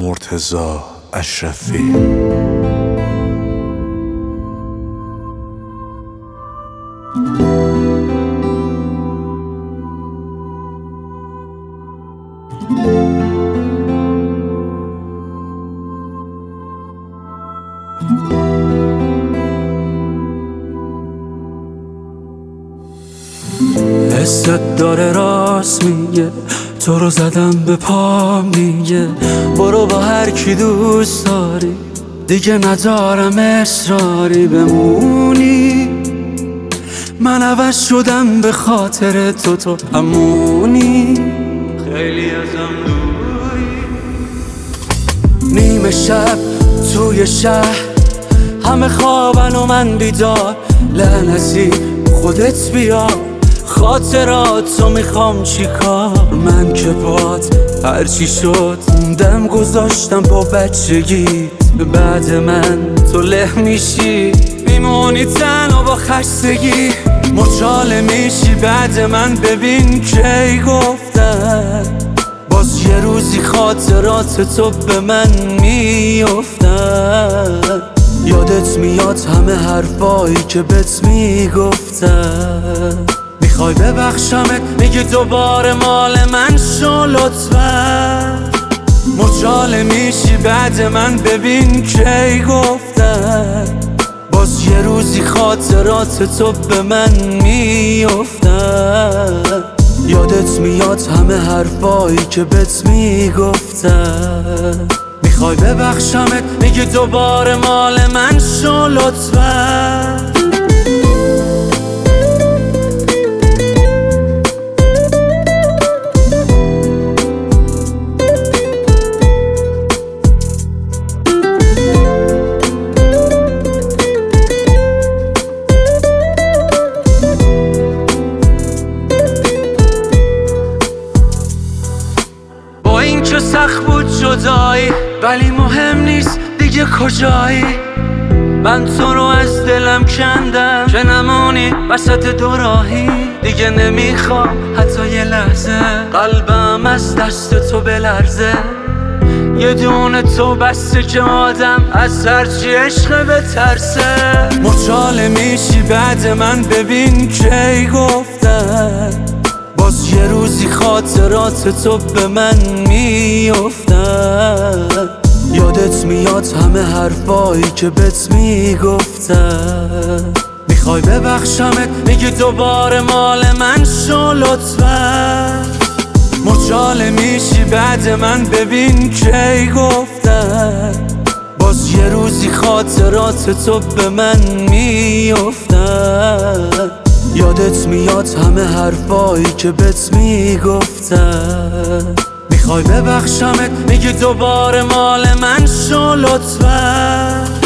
مرتضی اشرفی. حست داره راست میگه، تو رو زدم به پام دیگه، برو با هر کی دوست داری، دیگه ندارم اصراری بمونی. من عوض شدم به خاطر تو همونی، خیلی ازم دوری. نیمه شب توی شهر همه خوابن و من بیدار، لعنتی خودت بیا، خاطراتو میخوام چیکار. من که باد هرچی شد دم گذاشتم با بچگی، بعد من تو له میشی میمونی تنها با خستگی. مچاله میشی بعد من، ببین کی گفتن باز یه روزی خاطرات تو به من میافتن. یادت میاد همه حرفایی که بهت میگفتن، میخوای ببخشمت میگی دوباره مال من شو لطفا. مچاله میشی بعد من، ببین کی گفتن باز یه روزی خاطرات تو به من میافتن. یادت میاد همه حرفایی که بهت میگفتن، میخوای ببخشمت میگی دوباره مال من شو لطفا. این که سخت بود جدایی، ولی مهم نیست دیگه کجایی. من تو رو از دلم کندم که نمونی وسط دوراهی. دیگه نمیخوام حتی یه لحظه قلبم از دست تو بلرزه. یه دونه تو بسته که آدم از هرچی عشق بترسه. مچاله میشی بعد من، ببین کی گفتن باز یه روزی خاطرات تو به من میافتن. یادت میاد همه حرفایی که بهت میگفتن، میخوای ببخشمت میگی دوباره مال من شو لطفا. مچاله میشی بعد من، ببین کی گفتن باز یه روزی خاطرات تو به من میافتن. یادت میاد همه حرفایی که بهت میگفتن، میخوای ببخشمت میگی دوباره مال من شو لطفا.